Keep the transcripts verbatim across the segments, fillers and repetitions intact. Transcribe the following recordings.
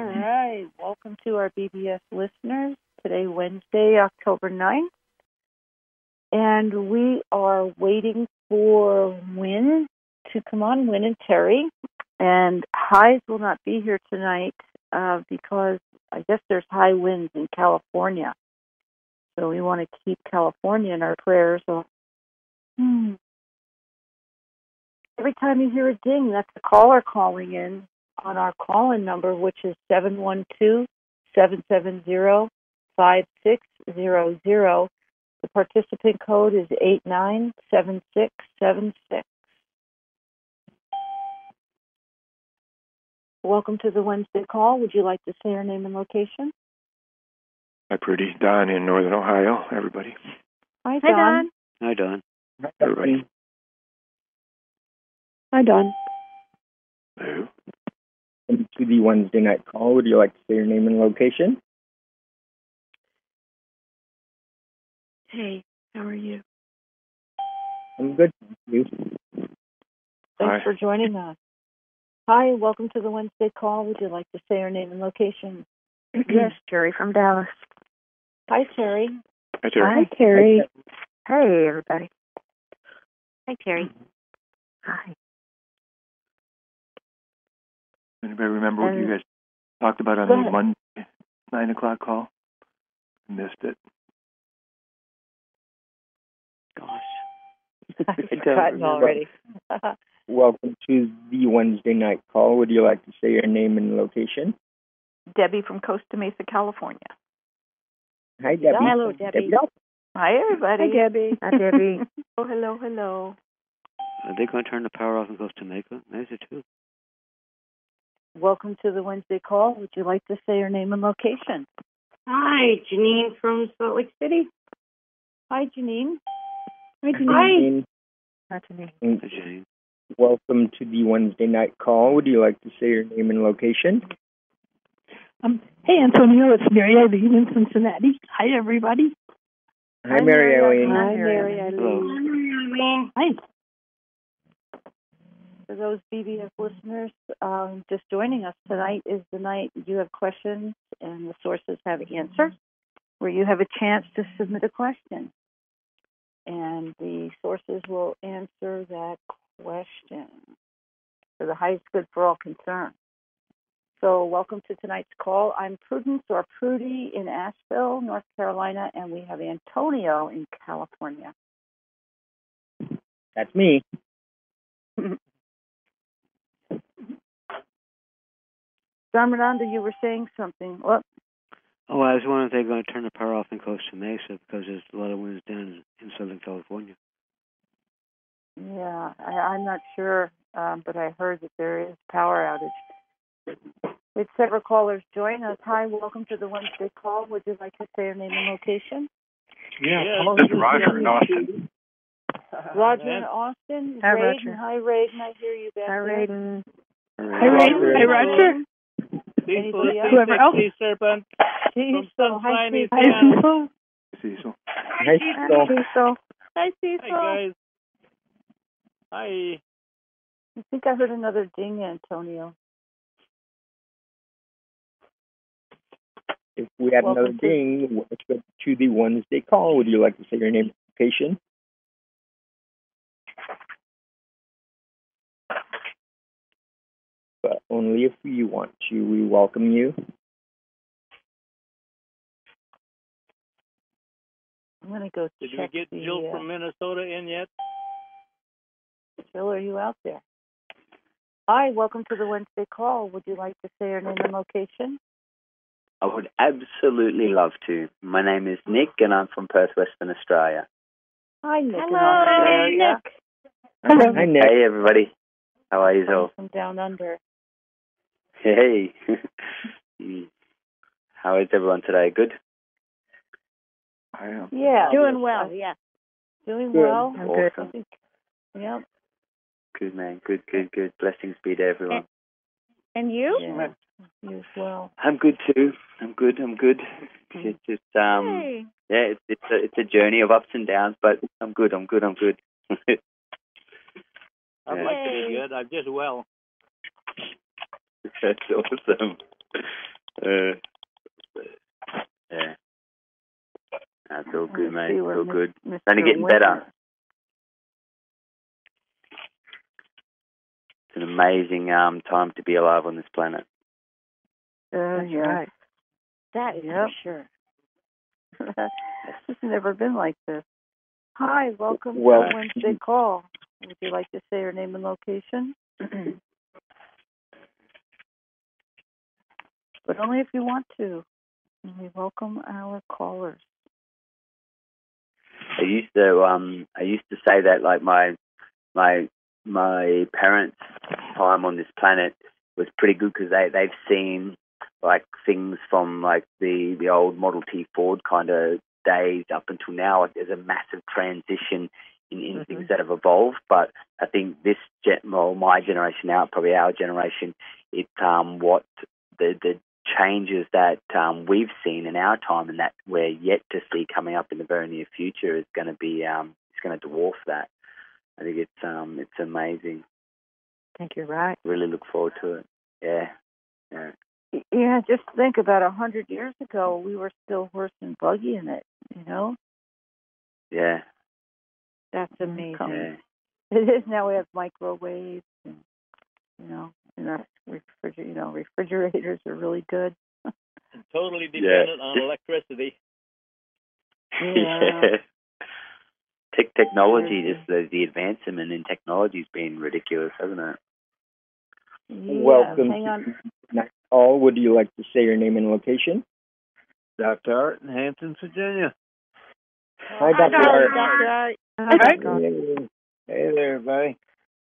All right. Welcome to our B B S listeners. Today, Wednesday, October ninth. And we are waiting for Wynn to come on, Wynn and Terry. And Highs will not be here tonight uh, because I guess there's high winds in California. So we want to keep California in our prayers. So, hmm. Every time you hear a ding, that's the caller calling in on our call-in number, which is seven one two, seven seven zero, five six zero zero. The participant code is eight nine seven six seven six. Welcome to the Wednesday call. Would you like to say your name and location? Hi, Prudy. Don in Northern Ohio, everybody. Hi, Don. Hi, Don. Hi, Don. Hi, everybody. Hi, Don. Hello. Welcome to the Wednesday night call. Would you like to say your name and location? Hey, how are you? I'm good, thank you. Thanks Hi. for joining us. Hi, welcome to the Wednesday call. Would you like to say your name and location? Yes, Terry from Dallas. Hi, Terry. Hi, Terry. Hi, Terry. Hey, everybody. Hi, Terry. Hi. Anybody remember what Um, you guys talked about on go the ahead. Monday nine o'clock call? Missed it. Gosh. I've don't forgotten remember. already. Welcome to the Wednesday night call. Would you like to say your name and location? Debbie from Costa Mesa, California. Hi, Debbie. Hello, Debbie. Hi, everybody. Hi, Debbie. Hi, Debbie. Oh, hello, hello. Are they going to turn the power off in Costa Mesa? Mesa too. Welcome to the Wednesday call. Would you like to say your name and location? Hi, Janine from Salt Lake City. Hi, Janine. Hi, Janine. Hi, Janine. And Hi, Jane. welcome to the Wednesday night call. Would you like to say your name and location? Um, hey, Antonio, it's Mary Eileen in Cincinnati. Hi, everybody. Hi, Mary Eileen. Hi, Mary Mary Hello. Eileen. Hi. For those B B S listeners um, just joining us, tonight is the night you have questions and the sources have answers, where you have a chance to submit a question. And the sources will answer that question for the highest good for all concerned. So welcome to tonight's call. I'm Prudence or Prudy in Asheville, North Carolina, and we have Antonio in California. That's me. John Miranda, you were saying something. What? Oh, I was wondering if they're going to turn the power off in Costa Mesa because there's a lot of winds down in Southern California. Yeah, I, I'm not sure, um, but I heard that there is power outage. We have several callers join us. Hi, welcome to the Wednesday call. Would you like to say your name and location? Yeah. This is Roger in Austin. Roger in Austin. Hi, Raiden. Roger. Hi, Raiden. I hear you back Hi, there. Raiden. Hi, Ray. Hi, Roger. Anybody else? Whoever else. Serpent. Cecil. Hi, Sunshine, Cecil. Hi, Cecil. Cecil. Hi, Cecil. Cecil. Hi, Cecil. Hi, guys. Hi. I think I heard another ding, Antonio. If we had Welcome another to- ding, welcome to the Wednesday call. Would you like to say your name and location? But only if you want to. We welcome you. I'm going to go Did we check get the, Jill uh, from Minnesota in yet? Jill, are you out there? Hi, welcome to the Wednesday call. Would you like to say your name and location? I would absolutely love to. My name is Nick, and I'm from Perth, Western Australia. Hi, Nick. in Hello, Australia. Nick. Hello. Hi, Nick. Hey, everybody. How are you I'm all? from down under. Hey. How is everyone today? Good? I am. Yeah. Doing well, yeah. Doing Good. well. I'm good. I think, yeah. Good, man. Good, good, good. Blessings be to everyone. And you? Yeah. You as well. I'm good, too. I'm good. I'm good. It's just, um, Hey. yeah, it's, it's, a, it's a journey of ups and downs, but I'm good. I'm good. I'm good. I'd Yeah. like to be good. I'm just well. That's awesome. Uh, yeah. That's all good, mate. See It's where all Mis- good. Mister It's only getting Winter- better. It's an amazing um, time to be alive on this planet. Uh, That's yeah. right. That is Yep. for sure. It's never been like this. Hi, welcome Well- to Wednesday Call. Would you like to say your name and location? But only if you want to. And we welcome our callers. I used to um I used to say that like my my my parents' time on this planet was pretty good because they they've seen like things from like the the old Model T Ford kind of days up until now. Like there's a massive transition in, in Mm-hmm. things that have evolved, but I think this gen- well my generation now, probably our generation, it's um what the the changes that um, we've seen in our time and that we're yet to see coming up in the very near future is going to be um, it's going to dwarf that. I think it's um, it's amazing. I think you're right. Really look forward to it. Yeah, yeah, Yeah, just think about a hundred years ago, we were still horse and buggy in it, you know? yeah, That's amazing. yeah. It is now. We have microwaves and, you know, and our refriger- you know, refrigerators are really good. And totally dependent on electricity. Yeah. Tech technology, just the, the advancement in technology has been ridiculous, hasn't it? Yeah, Welcome hang to on. the night call. Would you like to say your name and location? Doctor Art in Hampton, Virginia. Hi, Doctor Art. Doctor Art. Hi, Doctor Art. Hey there, buddy.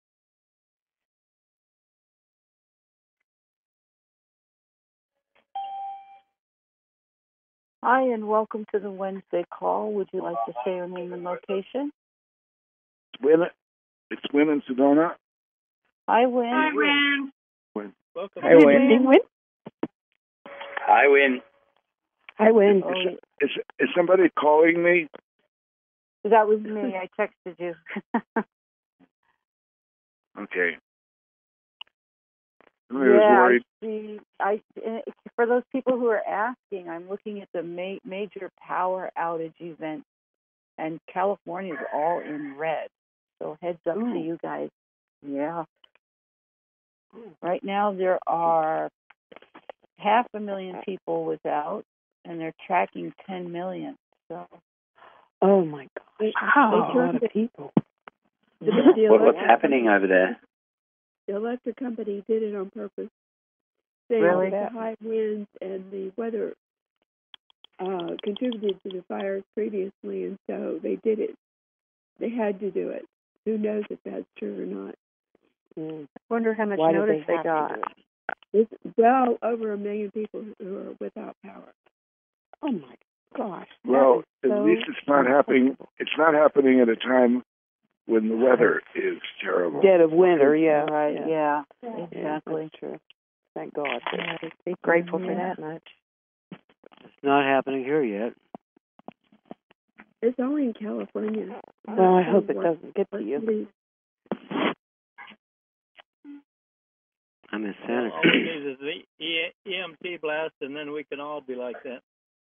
Hi, and welcome to the Wednesday Call. Would you like to say your name and location? Win. It's Win in Sedona. Hi, Win. Hi, Win. Welcome. Hi, Win. Win. Win. Hi, Win. Hi, Win. Oh, Is is somebody calling me? that was me. I texted you. Okay. I yeah, was worried. I see. I eh, for those people who are asking, I'm looking at the ma- major power outage events, and California is all in red. So heads up to you guys. Yeah. Right now there are half a million people without, and they're tracking ten million. So Oh my gosh! Wow, a lot of people. What, what's happening over there? The electric company did it on purpose. They Really? the high winds and the weather uh, contributed to the fires previously, and so they did it. They had to do it. Who knows if that's true or not? Mm. Wonder how much Why did notice they they, have to got. do There's well over a million people who are without power. Oh my gosh! that Well, is at so least it's not happening. uncomfortable. It's not happening at a time when the weather is terrible. Dead of winter, yeah. right, yeah. yeah, Yeah, exactly. that's true. Thank God. Yeah, just be grateful for Yeah. that much. It's not happening here yet. It's only in California. Well, I hope it doesn't get to you. Please. I'm in Well, Santa all we Cruz. need is the E- E M T blast, and then we can all be like that.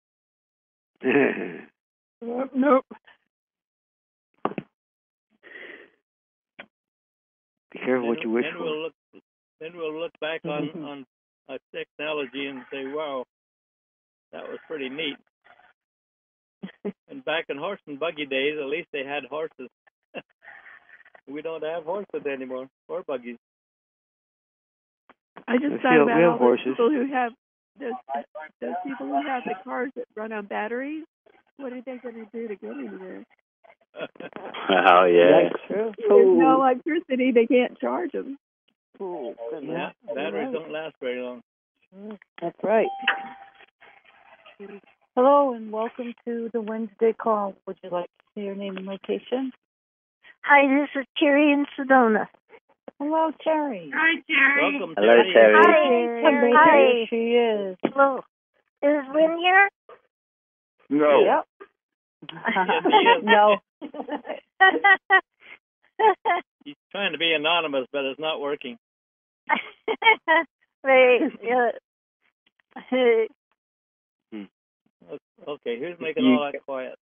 Nope. Be careful what Then- you wish then for. We'll look, then we'll look back on on our technology and say, "Wow, that was pretty neat." And back in horse and buggy days, at least they had horses. We don't have horses anymore, or buggies. I just We thought feel- we about have all horses. those people who have those, those people who have the cars that run on batteries. What are they going to do to get anywhere? Oh yeah. That's true. There's no electricity. They can't charge them. Oh, goodness. Yeah, batteries don't last very long. That's right. Hello, and welcome to the Wednesday Call. Would you like to say your name and location? Hi, this is Terry in Sedona. Hello, Terry. Hi, Terry. Welcome, Hello, Terry. Terry. Hi. Hi. Hi. Here she is. Hello. Is Win here? No. Yep. Yes, he is. No. He's trying to be anonymous, but it's not working. Wait, uh, Okay, who's making You- all that quiet?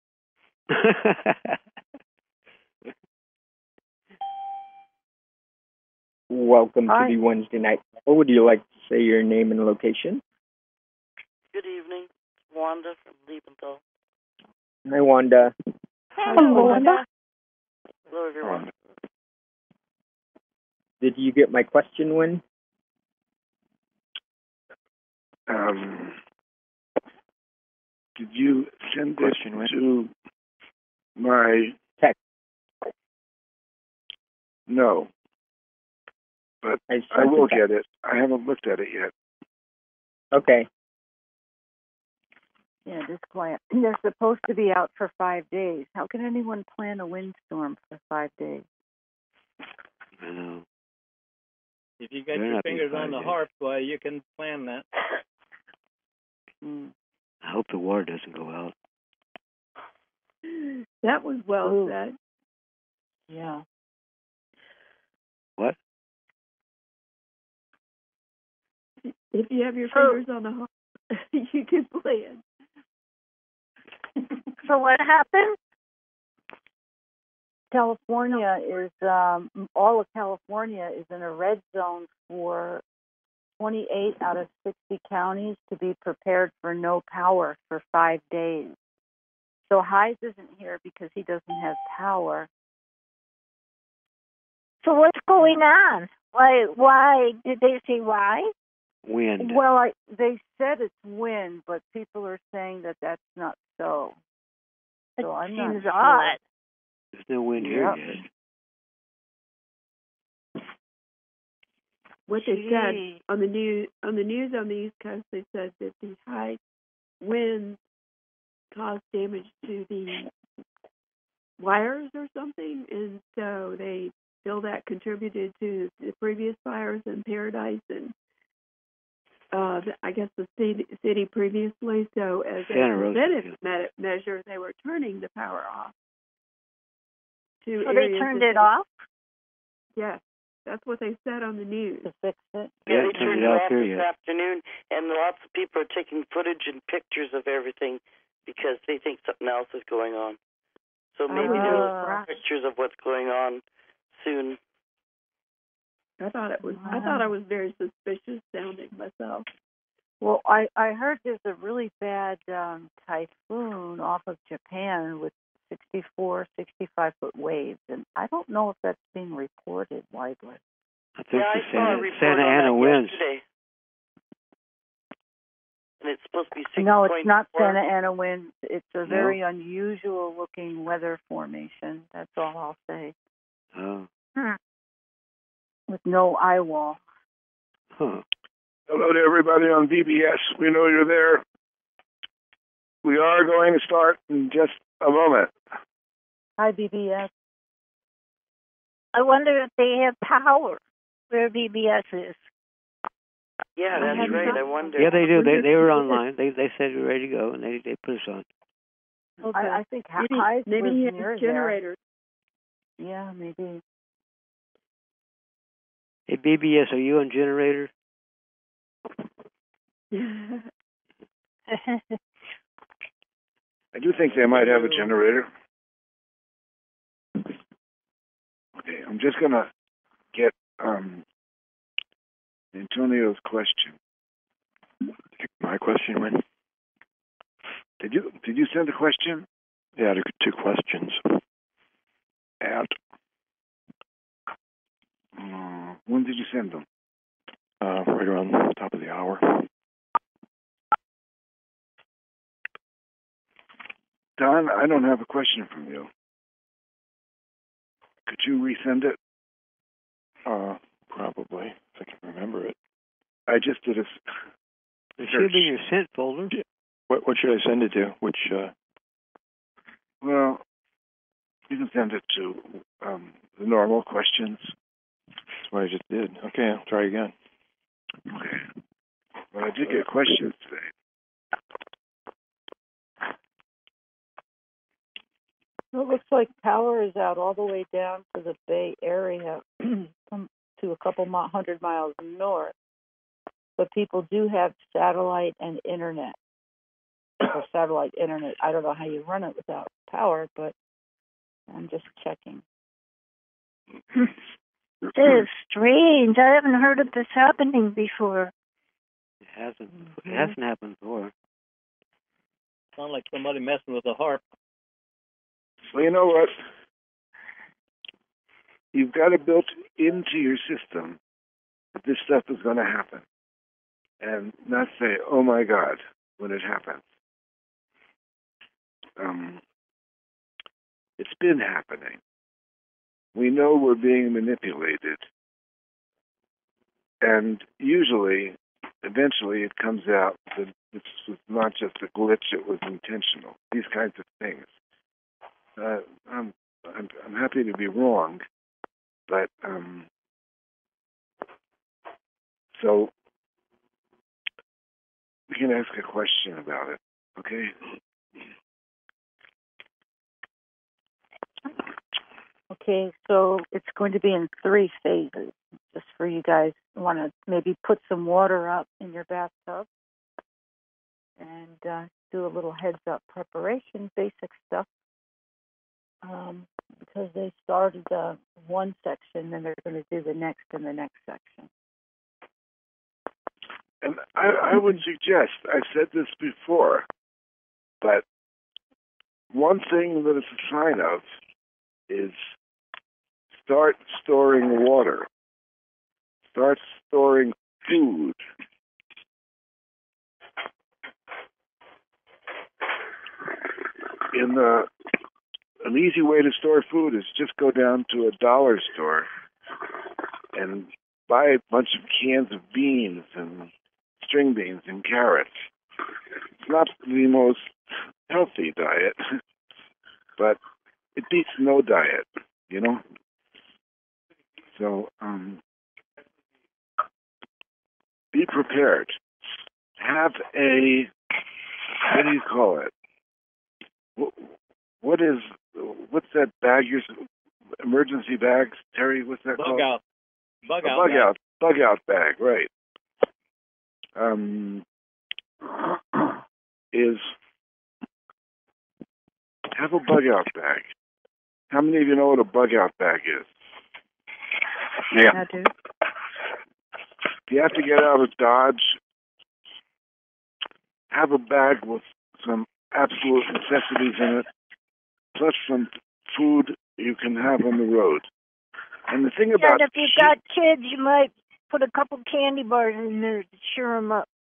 Welcome Hi. to the Wednesday night call. Would you like to say your name and location? Good evening. Wanda from Liebenthal. Hi, Wanda. Hello, Wanda. Hello, everyone. Did you get my question, Win? Um, did you send Question, it Win? to my text? No, but I, sent I will it back. get it. I haven't looked at it yet. Okay. Yeah, this client, they're supposed to be out for five days. How can anyone plan a windstorm for five days? I know. If you got They're your not being fingers on five the days. harp, why, you can plan that. Mm. I hope the water doesn't go out. That was well Ooh. said. Yeah. What? If you have your So- fingers on the harp, you can play it. So what happened? California is, um, all of California is in a red zone for twenty-eight out of sixty counties to be prepared for no power for five days. So Hayes isn't here because he doesn't have power. So what's going on? Why? Why did they say why? Wind. Well, I, they said it's wind, but people are saying that that's not so. It So I'm not seems sure. odd. There's no wind here Yep. yet. What they said Gee. on the news on the news on the East Coast, they said that the high winds caused damage to the wires or something, and so they feel that contributed to the previous fires in Paradise and uh, the, I guess the city, city previously. So as a Santa Rosa, preventive yeah. me- measure, they were turning the power off. To So they areas turned that it they- off? Yes, that's what they said on the news. To fix it. They Yeah, haven't they turned turned it it off off here this yet. afternoon, and lots of people are taking footage and pictures of everything because they think something else is going on. So maybe Oh, there'll gosh. be pictures of what's going on soon. I thought it was. I Wow. thought I was very suspicious sounding myself. Well, I, I heard there's a really bad um, typhoon off of Japan with sixty-four, sixty-five foot waves, and I don't know if that's being reported widely. I think Yeah, the I saw a Santa, report Santa on Ana that winds. yesterday. And it's supposed to be six No, point it's not four. Santa Ana winds. It's a No? very unusual looking weather formation. That's all I'll say. Oh. Hmm. With no eye wall. Huh. Hello to everybody on V B S. We know you're there. We are going to start in just a moment. Hi, B B S. I wonder if they have power where B B S is. Yeah, I that's hadn't right. thought- I wonder. Yeah, they do. They Wonder they if were they- online. They they said we're ready to go, and they they put us on. Okay. I, I think maybe Hayes maybe lives he near has generators. there. Yeah, maybe. Hey, B B S, are you on generator? I do think they might have a generator. Okay, I'm just gonna get um, Antonio's question. My question, Win? Did you did you send a question? Yeah, there are two questions. At uh, when did you send them? Uh, right around the top of the hour. Don, I don't have a question from you. Could you resend it? Uh, probably, if I can remember it. I just did a. It should be in your sent folder. What what should I send it to? Which, uh... Well, you can send it to um, the normal questions. That's what I just did. Okay, I'll try again. Okay. Well, I did get questions today. It looks like power is out all the way down to the Bay Area, some- to a couple mi- hundred miles north. But people do have satellite and internet. for satellite internet. I don't know how you run it without power, but I'm just checking. This is strange. I haven't heard of this happening before. It hasn't. It hasn't happened before. Sound like somebody messing with a harp. Well, you know what? You've got it built into your system that this stuff is going to happen. And not say, oh my God, when it happens. Um, it's been happening. We know we're being manipulated. And usually, eventually, it comes out that this was not just a glitch, it was intentional. These kinds of things. Uh, I'm, I'm, I'm happy to be wrong, but um, so we can ask a question about it, okay? Okay, so it's going to be in three phases. Just for you guys, want to maybe put some water up in your bathtub and uh, do a little heads up preparation, basic stuff. Um, because they started uh, one section, then they're going to do the next and the next section. And I, I would suggest, I've said this before, but one thing that it's a sign of is start storing water. Start storing food. In the, an easy way to store food is just go down to a dollar store and buy a bunch of cans of beans and string beans and carrots. It's not the most healthy diet, but it beats no diet, you know? So, um, be prepared. Have a, what do you call it? What, what is, what's that bag you're, emergency bags, Terry, what's that Bug called? out. Bug a out. bug bag. out. Bug out bag, right. Um, is have a bug out bag. How many of you know what a bug out bag is? Yeah. I do. If you have to get out of Dodge, have a bag with some absolute necessities in it, plus some food you can have on the road. And the thing Yeah, about and if you've got kids, you might put a couple candy bars in there to cheer them up.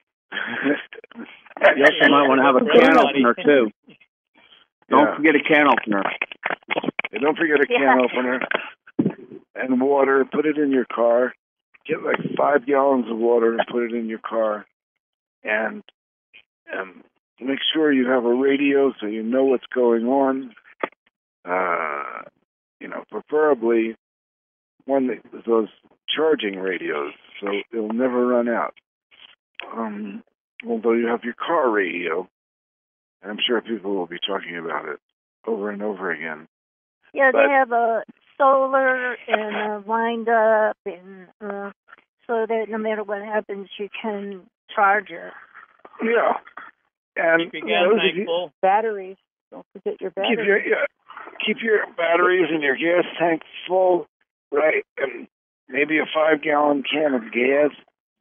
You also might want to have a can opener, too. Don't Yeah. forget a can opener. Yeah, don't forget a can Yeah. opener and water. Put it in your car. Get like five gallons of water and put it in your car. And um, make sure you have a radio so you know what's going on. Uh, you know, preferably one that those charging radios, so it'll never run out. Um, although you have your car radio, and I'm sure people will be talking about it over and over again. Yeah, But- they have a solar and a wind up, and uh, so that no matter what happens, you can charge it. Yeah. And Keep your gas those tank of you- full. Batteries. Don't forget your batteries. keep your yeah, keep your batteries and your gas tank full, right? And maybe a five gallon can of gas.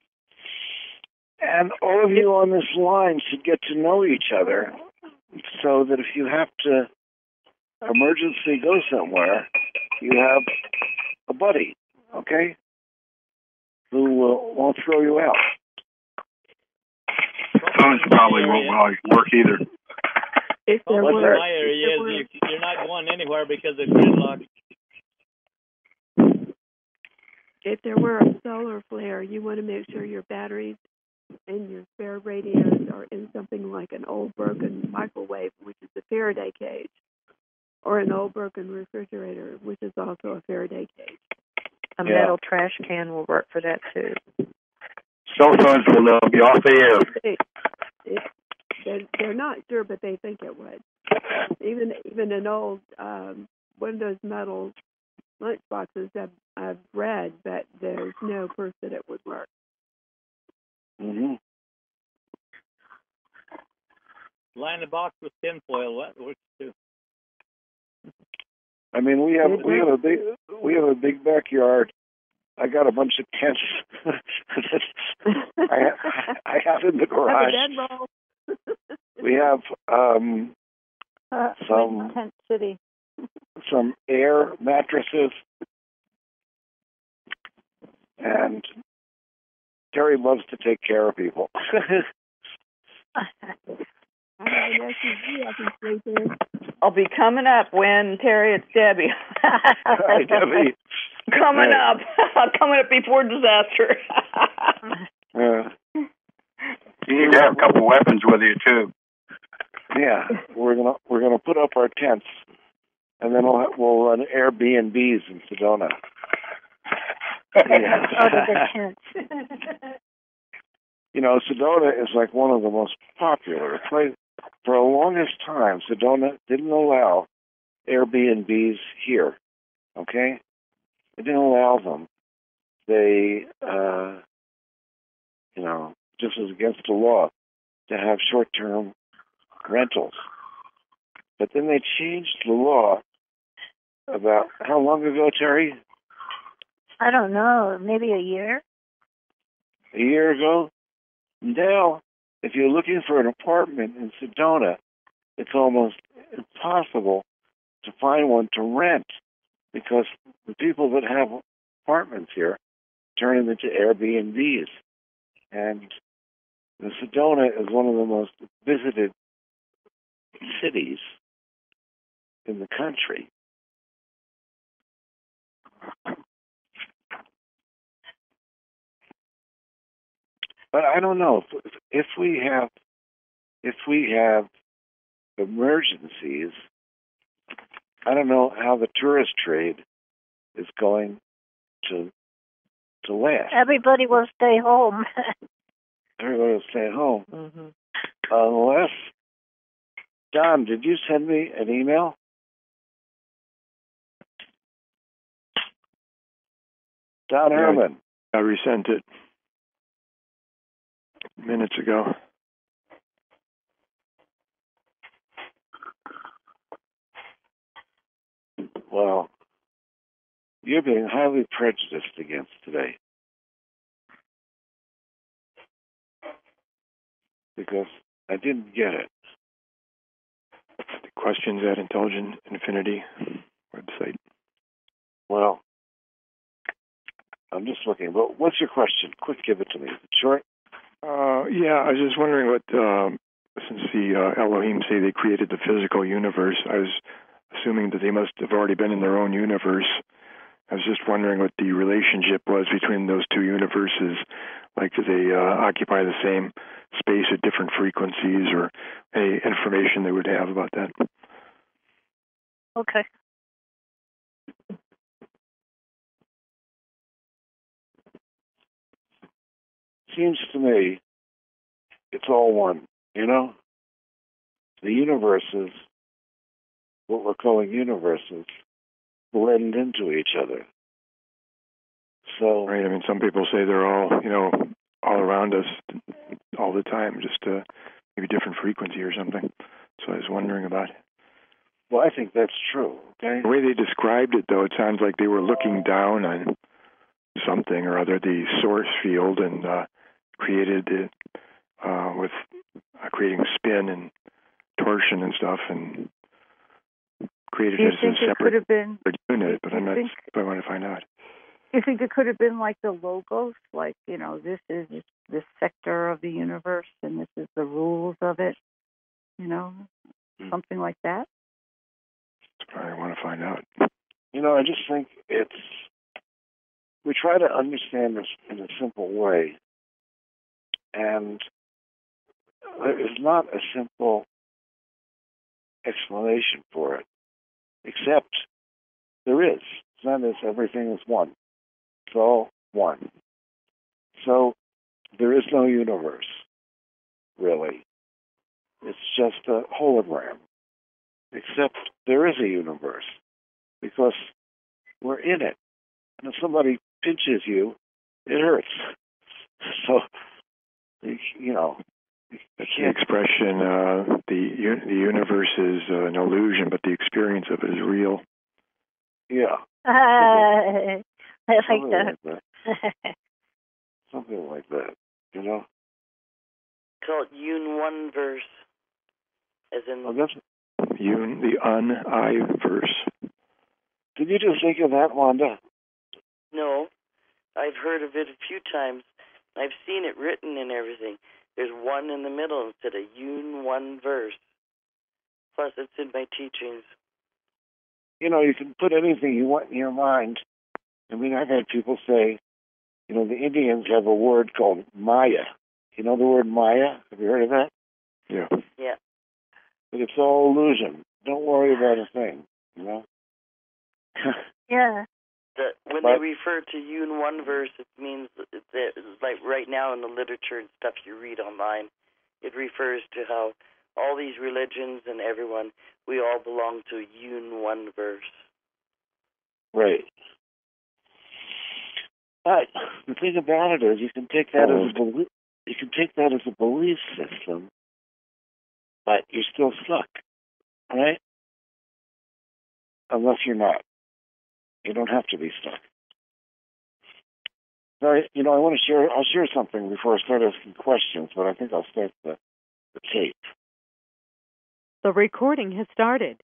And all of you on this line should get to know each other, so that if you have to emergency go somewhere, you have a buddy, okay, who uh, won't throw you out. Phones probably won't always work either. If there What's were, in my area if is there were, you, you're not going anywhere because of gridlock. if there were a solar flare, you want to make sure your batteries and your spare radios are in something like an old broken microwave, which is a Faraday cage, or an old broken refrigerator, which is also a Faraday cage. a Yeah. metal trash can will work for that too. Cell phones will now be off the air. It, it, they're, they're not sure, but they think it would. Even even an old um, one of those metal lunch boxes I've, I've read, but there's no proof that it would work. Mm-hmm. line the box with tinfoil. That works too. I mean, we have we have a big we have a big backyard. I got a bunch of tents. I have, I have in the garage. We have um, Uh, some Tent City. some air mattresses, and Terry loves to take care of people. I'll be coming up when, Terry, it's Debbie. Hi, Debbie. Coming Right. up. Coming up before disaster. Uh, You need to have a couple weapons with you too. yeah, we're gonna we're gonna put up our tents, and then we'll we'll run Airbnbs in Sedona. Yeah. Out of the tents. You know, Sedona is like one of the most popular places. For the longest time, Sedona didn't allow Airbnbs here. Okay, they didn't allow them. They, uh, you know, just was against the law to have short-term rentals. But then they changed the law about how long ago, Terry? I don't know, maybe a year? A year ago? Now, if you're looking for an apartment in Sedona, it's almost impossible to find one to rent because the people that have apartments here turn them into Airbnbs. And the Sedona is one of the most visited cities in the country. But I don't know if, if we have if we have emergencies. I don't know how the tourist trade is going to to last. Everybody will stay home. Everybody will stay at home Mm-hmm. unless. Don, did you send me an email? Don Yeah, Herman. I resent it minutes ago. Well, you're being highly prejudiced against today. Because I didn't get it. The questions at Intelligent Infinity website. Well, I'm just looking. But what's your question? Quick, give it to me. Short? Uh, yeah, I was just wondering what, um, since the uh, Elohim say they created the physical universe, I was assuming that they must have already been in their own universe. I was just wondering what the relationship was between those two universes. Like, do they uh, occupy the same space at different frequencies, or any information they would have about that? Okay. Seems to me it's all one, you know? The universes, what we're calling universes, blend into each other. So, right. I mean, some people say they're all, you know, all around us all the time, just uh, maybe different frequency or something. So I was wondering about it. Well, I think that's true. Okay. The way they described it, though, it sounds like they were looking down on something or other, the source field, and uh, created it uh, with uh, creating spin and torsion and stuff, and created Do you it as think a it could separate have been? unit. But do you I'm not. think- I want to find out. You think it could have been like the logos, like, you know, this is this sector of the universe and this is the rules of it, you know, something like that? I want to find out. You know, I just think it's, we try to understand this in a simple way, and there is not a simple explanation for it, except there is. It's not as everything is one. It's all one. So there is no universe, really. It's just a hologram, except there is a universe, because we're in it. And if somebody pinches you, it hurts. So, you know, That's the expression, uh, the u- the universe is uh, an illusion, but the experience of it is real. Yeah. Uh, I like Something that. like that. Something like that, you know? Call it Yun One verse, as in. Oh, that's, Yun, the un-I verse. did you just think of that, Wanda? No, I've heard of it a few times. I've seen it written and everything. There's one in the middle instead of Yun One verse. Plus, it's in my teachings. You know, you can put anything you want in your mind. I mean, I've had people say, you know, the Indians have a word called Maya. You know the word Maya? Have you heard of that? Yeah. Yeah. But it's all illusion. Don't worry about a thing, you know? Yeah. The, when But- they refer to Yun One verse, it means that, like right now in the literature and stuff you read online, it refers to how all these religions and everyone, we all belong to Yun One verse. Right. But the thing about it is, you can take that as a belief. You can take that as a belief system, but you're still stuck, right? Unless you're not. You don't have to be stuck. So, you know, I want to share. I'll share something before I start asking questions, but I think I'll start the, the tape. The recording has started.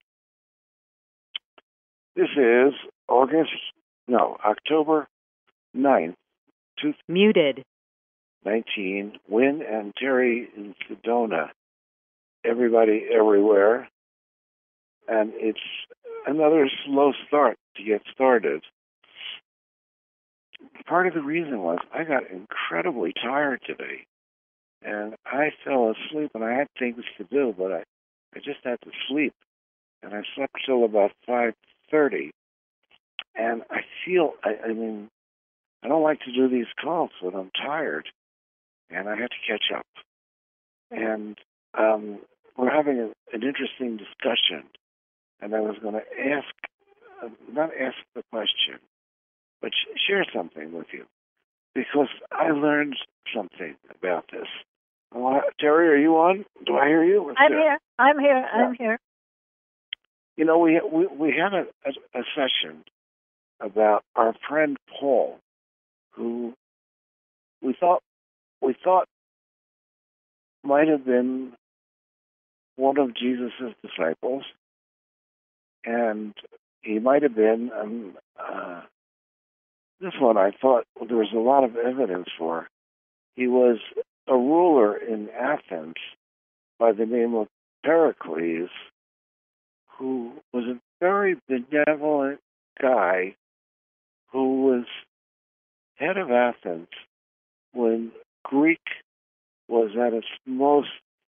This is August, no, October ninth, two Muted. nineteen. Wynn and Terry in Sedona. Everybody, everywhere. And it's another slow start to get started. Part of the reason was I got incredibly tired today. And I fell asleep, and I had things to do, but I, I just had to sleep. And I slept till about five thirty. And I feel, I, I mean, I don't like to do these calls when I'm tired. And I had to catch up. And um, we're having a, an interesting discussion. And I was going to ask, uh, not ask the question, but sh- share something with you. Because I learned something about this. Uh, Terry, are you on? Do I hear you? I'm here. I'm here. I'm Yeah. here. You know, we we, we had a, a, a session about our friend Paul, who we thought we thought might have been one of Jesus' disciples, and he might have been um, uh, this one. I thought there was a lot of evidence for. He was a ruler in Athens by the name of Pericles, who was a very benevolent guy who was head of Athens when Greek was at its most,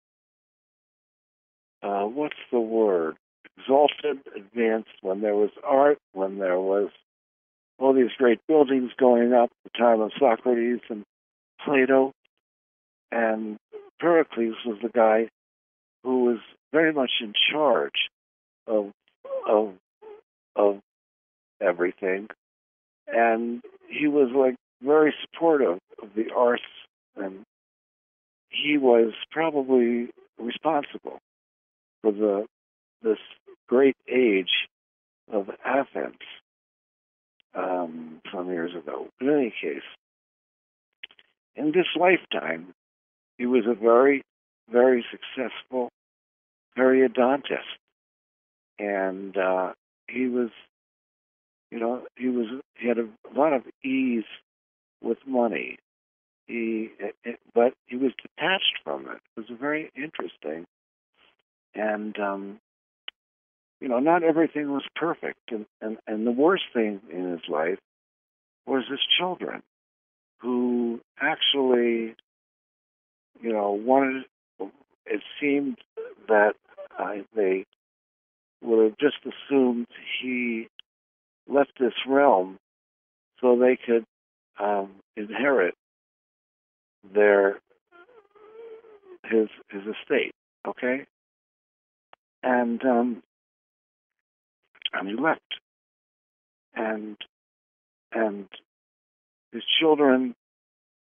uh, what's the word, exalted, advanced, when there was art, when there was all these great buildings going up, the time of Socrates and Plato. And Pericles was the guy who was very much in charge of of of everything, and he was like very supportive of the arts, and he was probably responsible for the this great age of Athens um, some years ago. In any case, in this lifetime, he was a very, very successful periodontist, and uh, he was, you know, he was he had a lot of ease with money. He, it, but he was detached from it. It was very interesting, and um, you know, not everything was perfect, and, and and the worst thing in his life was his children, who actually, you know, wanted. It seemed that uh, they would have just assumed he left this realm so they could um, inherit their his his estate. Okay, and um, and he left, and and his children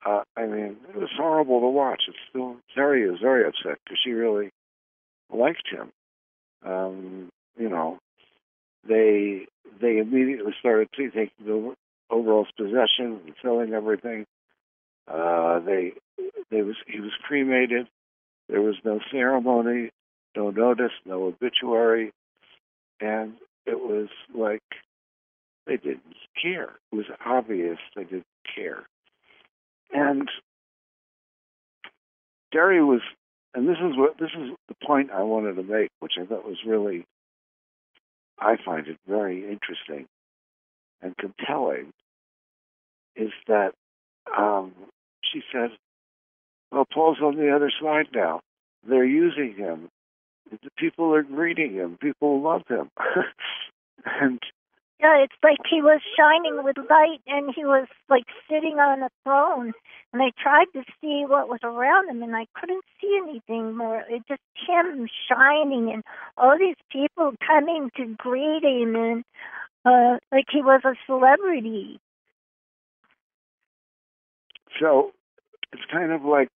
uh, I mean, it was horrible to watch. It's still, Terry is very upset because she really liked him. Um, you know, they they immediately started to taking over overall possession and selling everything. Uh, they they was he was cremated. There was no ceremony, no notice, no obituary, and it was like they didn't care. It was obvious they didn't care. And Derry was, and this is what this is the point I wanted to make, which I thought was really, I find it very interesting and compelling, is that um, she said, "Well, Paul's on the other side now. They're using him. The people are greeting him. People love him." And yeah, it's like he was shining with light, and he was like sitting on a throne. And I tried to see what was around him, and I couldn't see anything more. It just him shining, and all these people coming to greet him, and uh, like he was a celebrity. so it's kind of like,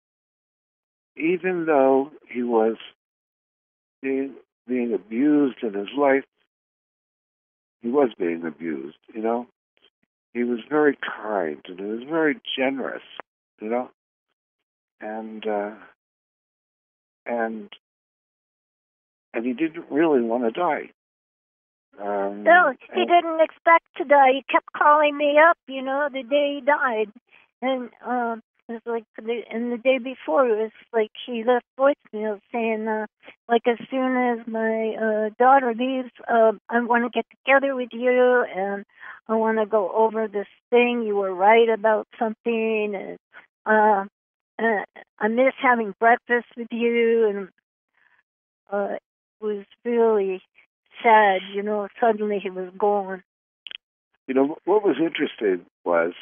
even though he was being, being abused in his life, he was being abused, you know. He was very kind and he was very generous, you know, and uh, and and he didn't really want to die. Um, No, he and, didn't expect to die. He kept calling me up, you know, the day he died, and um, it was like the and the day before it was like he left voicemail saying, uh, like as soon as my uh, daughter leaves, uh, I want to get together with you, and I want to go over this thing. You were right about something, and uh, uh, I miss having breakfast with you, and uh, it was really sad, you know. Suddenly he was gone. you know, what was interesting was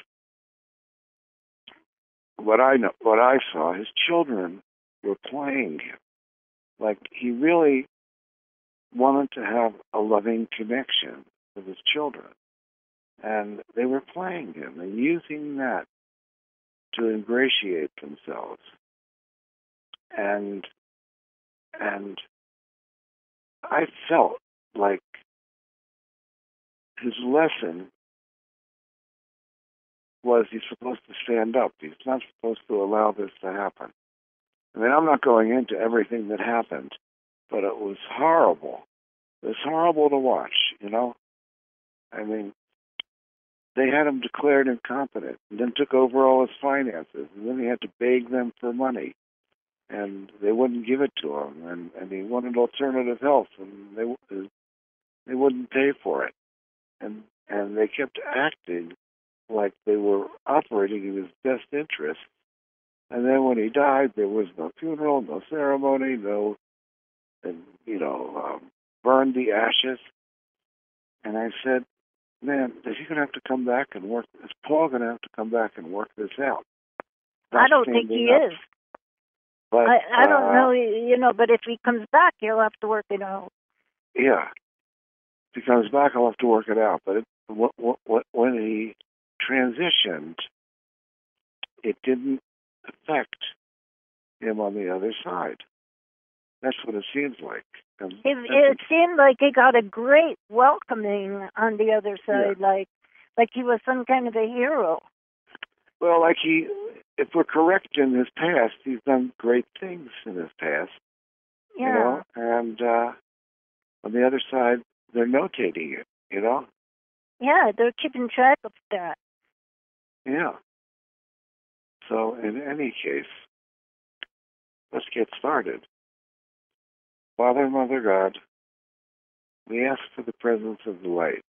what I know, what I saw. His children were playing him. Like he really wanted to have a loving connection with his children, and they were playing him and using that to ingratiate themselves. And and I felt like his lesson was he's supposed to stand up. He's not supposed to allow this to happen. I mean, I'm not going into everything that happened, but it was horrible. It was horrible to watch, you know? I mean, they had him declared incompetent and then took over all his finances, and then he had to beg them for money, and they wouldn't give it to him, and, and he wanted alternative health, and they they wouldn't pay for it. And and they kept acting like they were operating in his best interest. And then when he died, there was no funeral, no ceremony, no, and you know, um, burned the ashes. And I said, man, is he going to have to come back and work? Is Paul going to have to come back and work this out? Not I don't think he standing up. is. But, I, I don't uh, know, you know, but if he comes back, he'll have to work it out. Yeah. If he comes back, I'll have to work it out. But it, what, what, when he transitioned, it didn't affect him on the other side. That's what it seems like. And It, it seemed like he got a great welcoming on the other side, Yeah. like like he was some kind of a hero. Well, like he, if we're correct in his past, he's done great things in his past. Yeah. You know, and uh, on the other side, they're notating it. You know. Yeah, they're keeping track of that. Yeah. So, in any case, let's get started. Father, Mother God, we ask for the presence of the light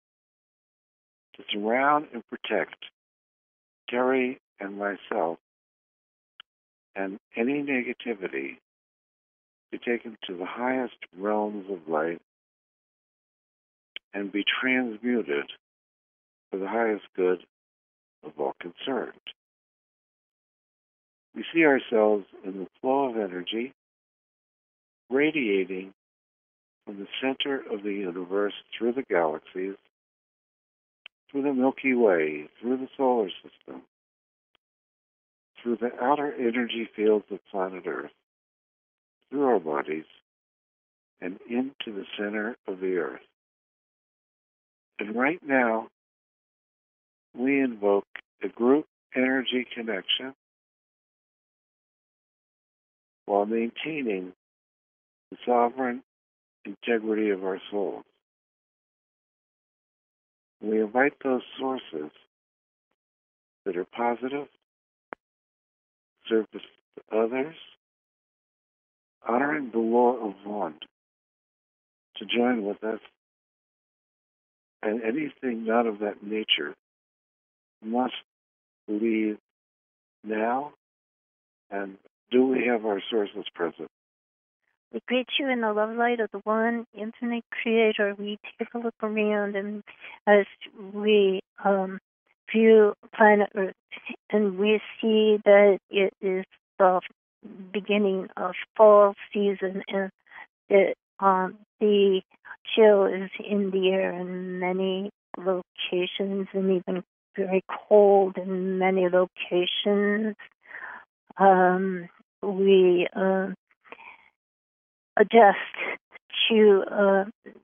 to surround and protect Terry and myself, and any negativity be taken to the highest realms of light and be transmuted for the highest good of all concerned. We see ourselves in the flow of energy radiating from the center of the universe through the galaxies, through the Milky Way, through the solar system, through the outer energy fields of planet Earth, through our bodies, and into the center of the Earth. And right now, we invoke a group energy connection while maintaining the sovereign integrity of our souls. We invite those sources that are positive, service to others, honoring the law of one, to join with us. And anything not of that nature must leave now. And do we have our sources present? We greet you in the love light of the one infinite creator. We take a look around, and as we um, view planet Earth, and we see that it is the beginning of fall season, and that um, the chill is in the air in many locations, and even very cold in many locations. Um, we uh, adjust to uh,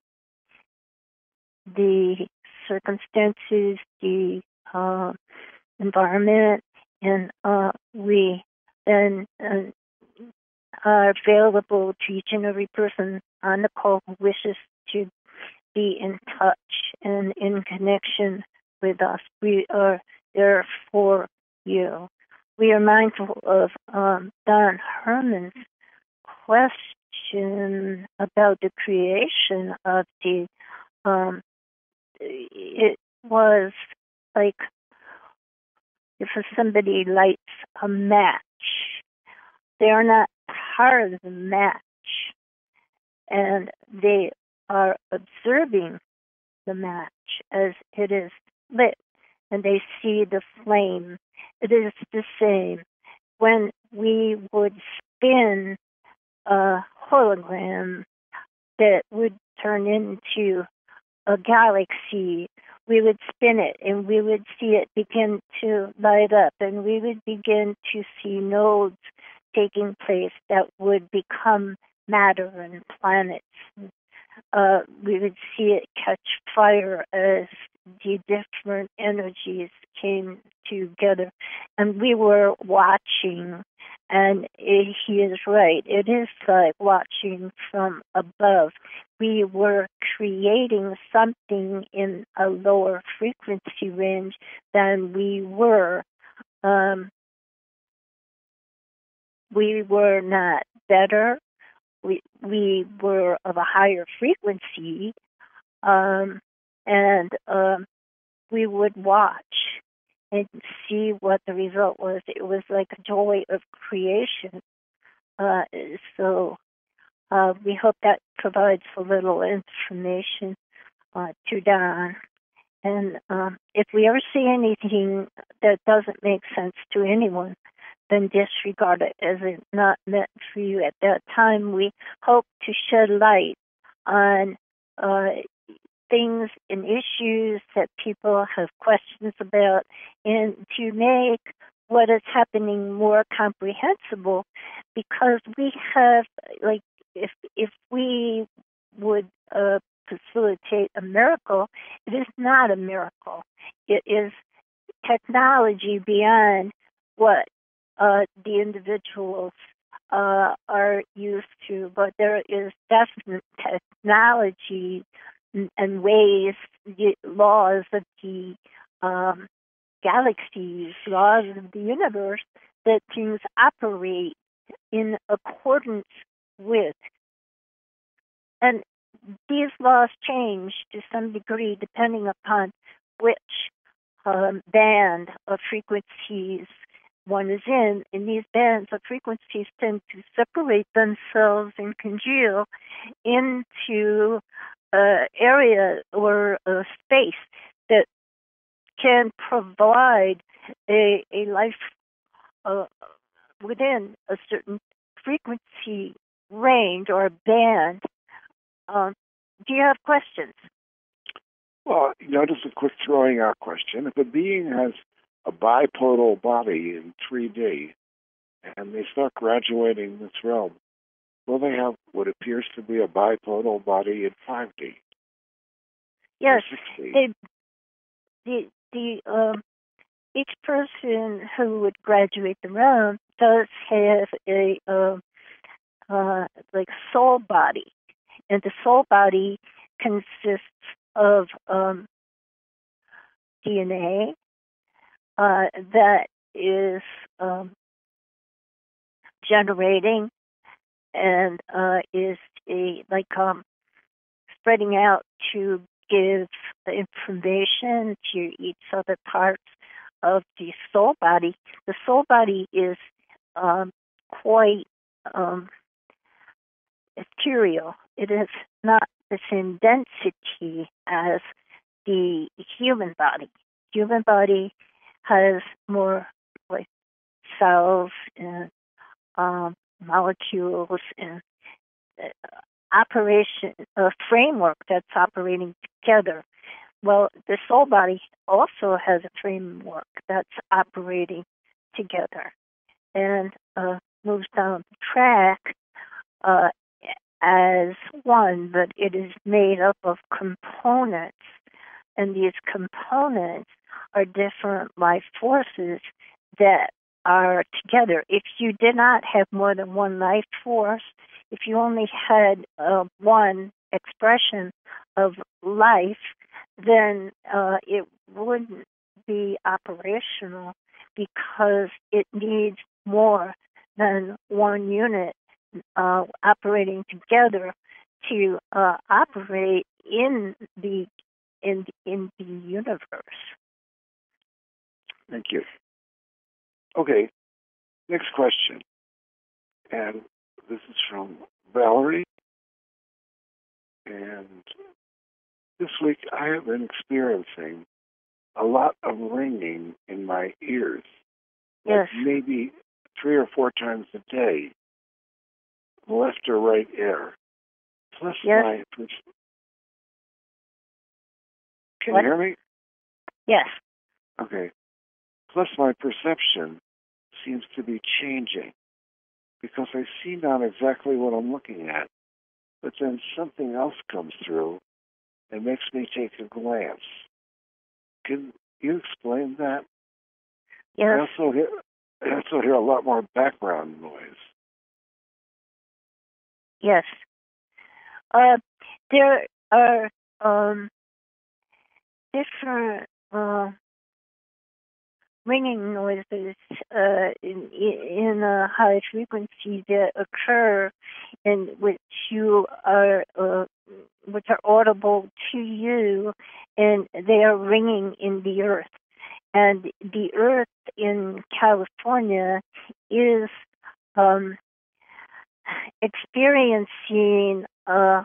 the circumstances, the uh, environment, and uh, we then uh, are available to each and every person on the call who wishes to be in touch and in connection with us. We are there for you. We are mindful of um, Don Herman's question about the creation of the, um, it was like if somebody lights a match, they are not part of the match, and they are observing the match as it is lit, and they see the flame. It is the same. When we would spin a hologram that would turn into a galaxy, we would spin it and we would see it begin to light up, and we would begin to see nodes taking place that would become matter and planets. Uh, we would see it catch fire as the different energies came together, and we were watching. And it, he is right. It is like watching from above. We were creating something in a lower frequency range than we were. Um, we were not better. We we were of a higher frequency, um, and um, we would watch and see what the result was. It was like a joy of creation. Uh, so uh, we hope that provides a little information uh, to Don. And um, if we ever see anything that doesn't make sense to anyone, then disregard it as it's not meant for you at that time. We hope to shed light on uh, things and issues that people have questions about, and to make what is happening more comprehensible, because we have, like, if if we would uh, facilitate a miracle, it is not a miracle. It is technology beyond what uh, the individuals uh, are used to, but there is definite technology and ways, laws of the um, galaxies, laws of the universe, that things operate in accordance with. And these laws change to some degree depending upon which um, band of frequencies one is in, and these bands of frequencies tend to separate themselves and congeal into uh, area or a space that can provide a, a life uh, within a certain frequency range or band. Um, do you have questions? Well, you know, just a quick throwing out question. If a being has a bipodal body in three D, and they start graduating this realm, will they have what appears to be a bipodal body in five D? Yes, six D? they, the the um, each person who would graduate the realm does have a uh, uh, like soul body, and the soul body consists of um, D N A uh, that is um, generating and uh, is a like um, spreading out to give information to each other parts of the soul body. The soul body is um, quite um, ethereal. It is not the same density as the human body. Human body has more like cells and um, molecules and uh, operation, a framework that's operating together. Well, the soul body also has a framework that's operating together and uh, moves down the track uh, as one, but it is made up of components, and these components are different life forces that are together. If you did not have more than one life force, if you only had uh, one expression of life, then uh, it wouldn't be operational because it needs more than one unit uh, operating together to uh, operate in the in in the universe. Thank you. Okay, next question. And this is from Valerie. And this week I have been experiencing a lot of ringing in my ears. Yes. Like maybe three or four times a day, left or right ear. Plus yes. my... Can what? you hear me? Yes. Okay. Plus my perception seems to be changing because I see not exactly what I'm looking at, but then something else comes through and makes me take a glance. Can you explain that? Yes. I also hear, I also hear a lot more background noise. Yes. Uh, there are um, different uh, ringing noises uh, in, in a high frequency that occur in which you are uh, which are audible to you, and they are ringing in the earth. And the earth in California is um, experiencing uh,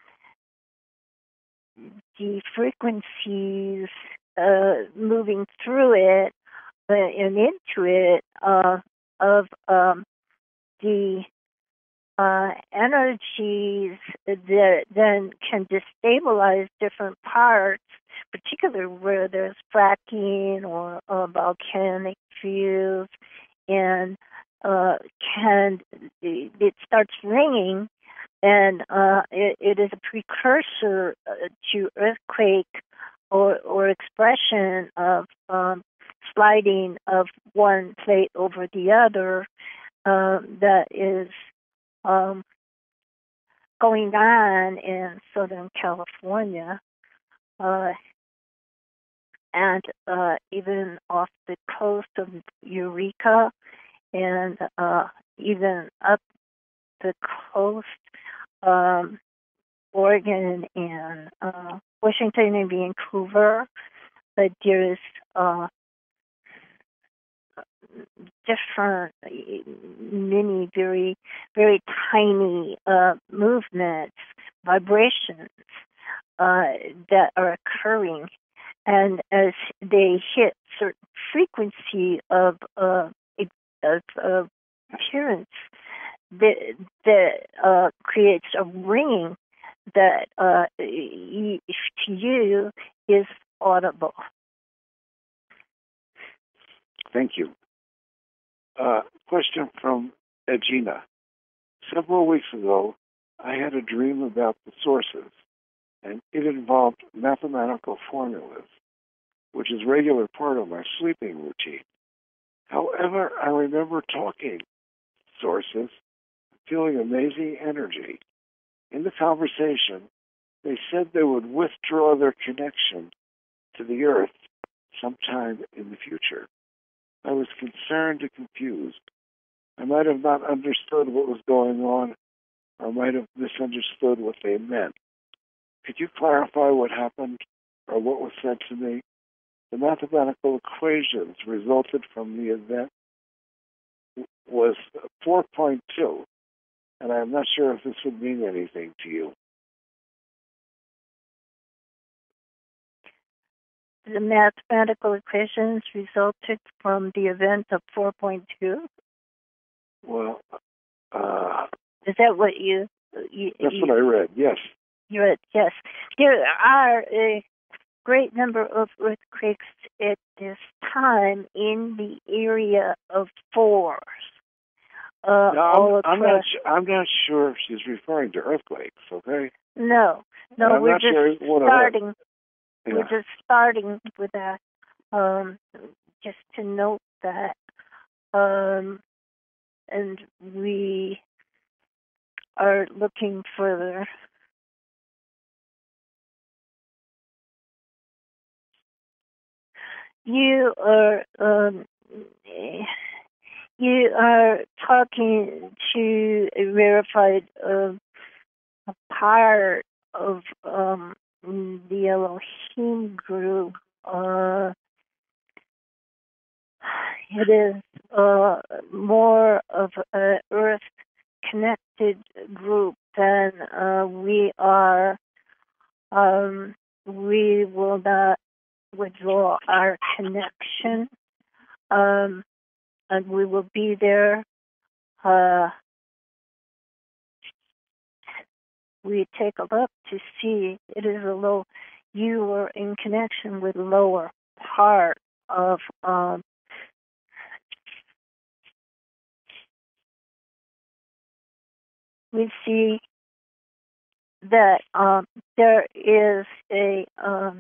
the frequencies uh, moving through it uh, and into it uh, of um, the uh, energies that then can destabilize different parts, particularly where there's fracking or uh, volcanic fields, and uh, can it starts ringing, and uh, it, it is a precursor uh, to earthquake or or expression of um, sliding of one plate over the other uh, that is um, going on in Southern California, uh, and uh, even off the coast of Eureka, and uh, even up the coast, um, Oregon and uh, Washington and Vancouver. But there's uh, different, many, very, very tiny uh, movements, vibrations uh, that are occurring. And as they hit certain frequency of uh, of uh, appearance, that that uh, creates a ringing that uh, y- to you is audible. Thank you. Uh, question from Egina. Several weeks ago, I had a dream about the sources, and it involved mathematical formulas, which is a regular part of my sleeping routine. However, I remember talking sources, feeling amazing energy. In the conversation, they said they would withdraw their connection to the earth sometime in the future. I was concerned and confused. I might have not understood what was going on, or might have misunderstood what they meant. Could you clarify what happened or what was said to me? The mathematical equations resulted from the event was four point two, and I'm not sure if this would mean anything to you. The mathematical equations resulted from the event of four point two. Well, uh, is that what you? you that's you, what I read. Yes. You read yes. There are a great number of earthquakes at this time in the area of fours. Uh, no, all I'm, I'm across. not. Su- I'm not sure if she's referring to earthquakes. Okay. No, no, I'm we're not just sure what starting. Yeah. We're just starting with that. Um, just to note that, um, and we are looking further. You are um, you are talking to a verified uh, a part of um, the Elohim group. Uh, it is uh, more of an earth-connected group than uh, we are. Um, we will not withdraw our connection, um, and we will be there. Uh, we take a look to see it is a low. You are in connection with the lower part of. Um, we see that um, there is a. Um,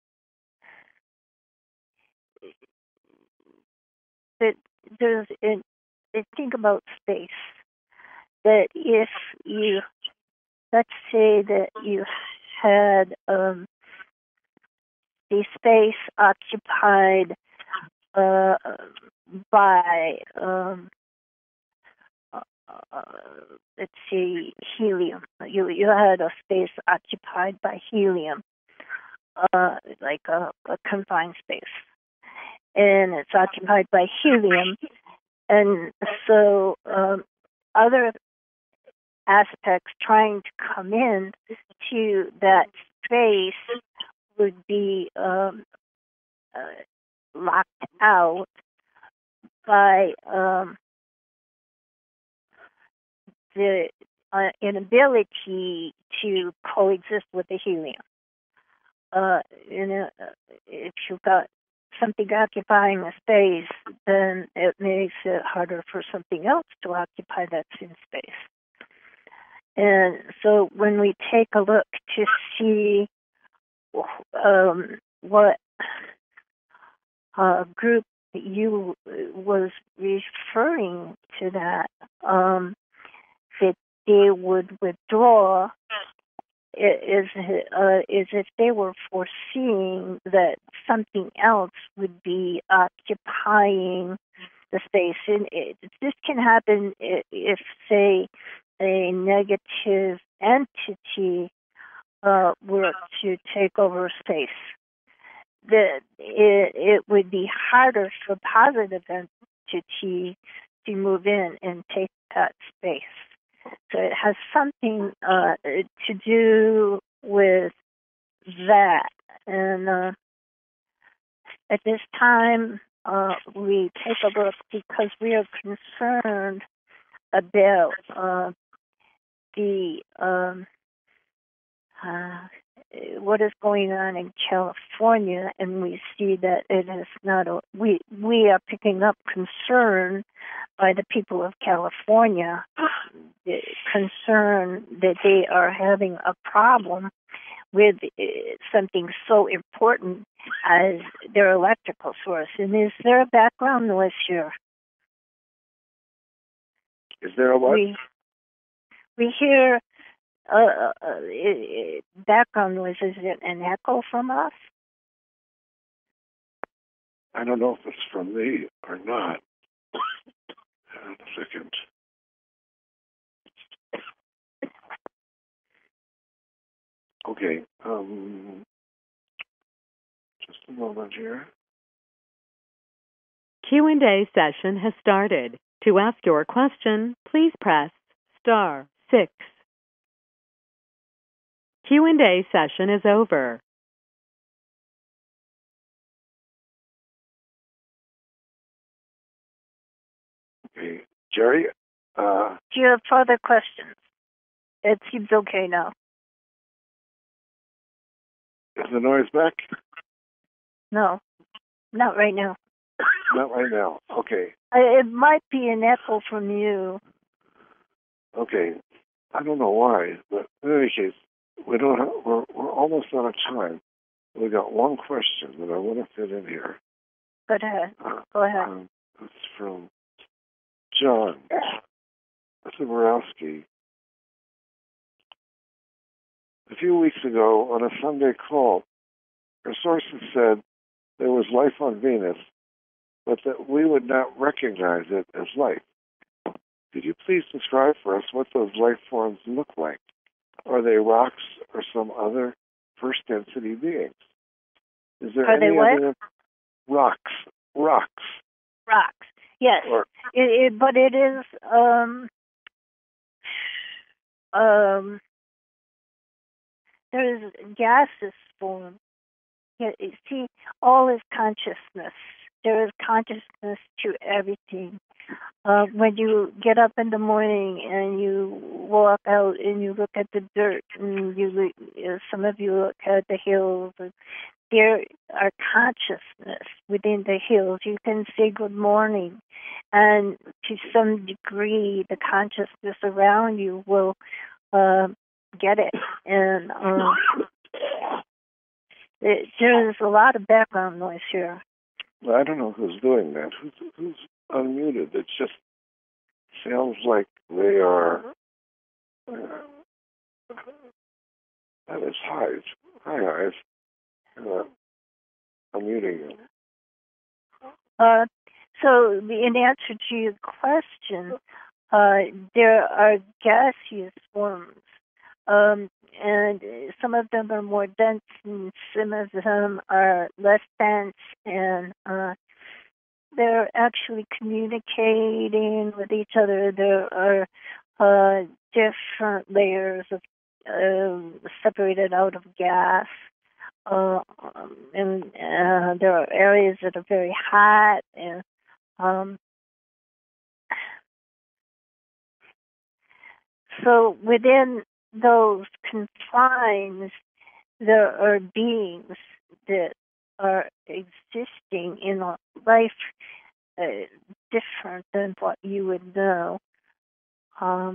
that there's a, a think about space. That if you, let's say that you had um, the space occupied uh, by, um, uh, uh, let's see, helium. You you had a space occupied by helium, uh, like a, a confined space, and it's occupied by helium, and so um, other aspects trying to come in to that space would be um, uh, locked out by um, the uh, inability to coexist with the helium. Uh, in a, if you've got something occupying a space, then it makes it harder for something else to occupy that same space. And so when we take a look to see um, what uh, group you was referring to, that um, that they would withdraw, is uh, is if they were foreseeing that something else would be occupying the space. And it, this can happen if, say, a negative entity uh, were to take over space. That it, it would be harder for positive entity to move in and take that space. So it has something uh, to do with that. And uh, at this time, uh, we take a look because we are concerned about uh, the um, uh, what is going on in California, and we see that it is not a, we we are picking up concern by the people of California, the concern that they are having a problem with uh, something so important as their electrical source. And is there a background noise here? Is there a what? We, we hear uh, uh, uh, background noise. Is it an echo from us? I don't know if it's from me or not. Hang on a second. Okay. Um, just a moment here. Q and A session has started. To ask your question, please press star six. Q and A session is over. Okay. Jerry? Uh, Do you have further questions? It seems okay now. is the noise back? No, not right now. Not right now. Okay. I, it might be an echo from you. Okay. I don't know why, but in any case, we don't have, we're, we're almost out of time. We got one question that I want to fit in here. Go ahead. Uh, Go ahead. Um, it's from John Zaborowski. A few weeks ago, on a Sunday call, our sources said there was life on Venus, but that we would not recognize it as life. Could you please describe for us what those life forms look like? Are they rocks or some other first density beings? Is there Are any they what? other rocks? Rocks. Rocks. Yes. Or, It, it, but it is um um there is gaseous form. Yeah, you see, all is consciousness. There is consciousness to everything. Uh, when you get up in the morning and you walk out and you look at the dirt, and you look, uh, some of you look at the hills, and there are consciousness within the hills. You can say good morning, and to some degree, the consciousness around you will uh, get it. And um, it, there's a lot of background noise here. I don't know who's doing that. Who's, who's unmuted? It just sounds like they are. Uh, that is Hive. Hi, Hive. Uh, I'm muting you. Uh, so, in answer to your question, uh, there are gaseous forms, um, and some of them are more dense, and some of them are less dense, and uh, they're actually communicating with each other. There are uh, different layers of uh, separated out of gas. Uh, um, and uh, there are areas that are very hot, and um, so within those confines, there are beings that are existing in a life uh, different than what you would know. Um,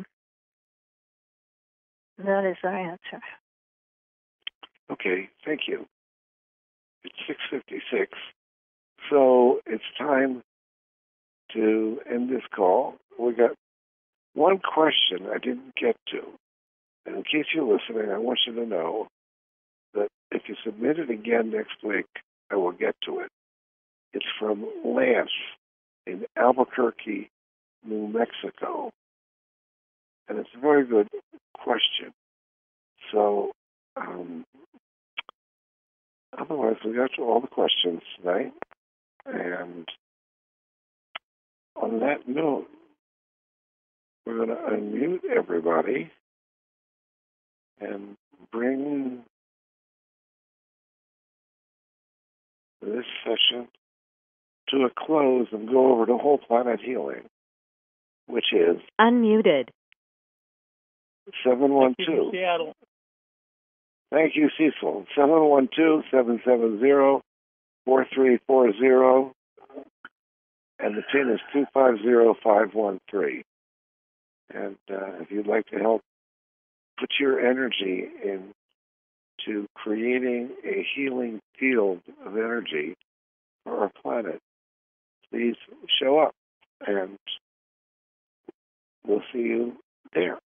that is our answer. Okay, thank you. It's six fifty-six, so it's time to end this call. We got one question I didn't get to. And in case you're listening, I want you to know that if you submit it again next week, I will get to it. It's from Lance in Albuquerque, New Mexico. And it's a very good question. So, um, otherwise, we got to all the questions tonight. And on that note, we're going to unmute everybody and bring this session to a close and go over to whole planet healing, which is Unmuted. seven one two. Seattle. Thank you, Cecil. seven one two, seven seven zero, four three four zero, and the pin is two five zero five one three. And uh, if you'd like to help put your energy into creating a healing field of energy for our planet, please show up, and we'll see you there.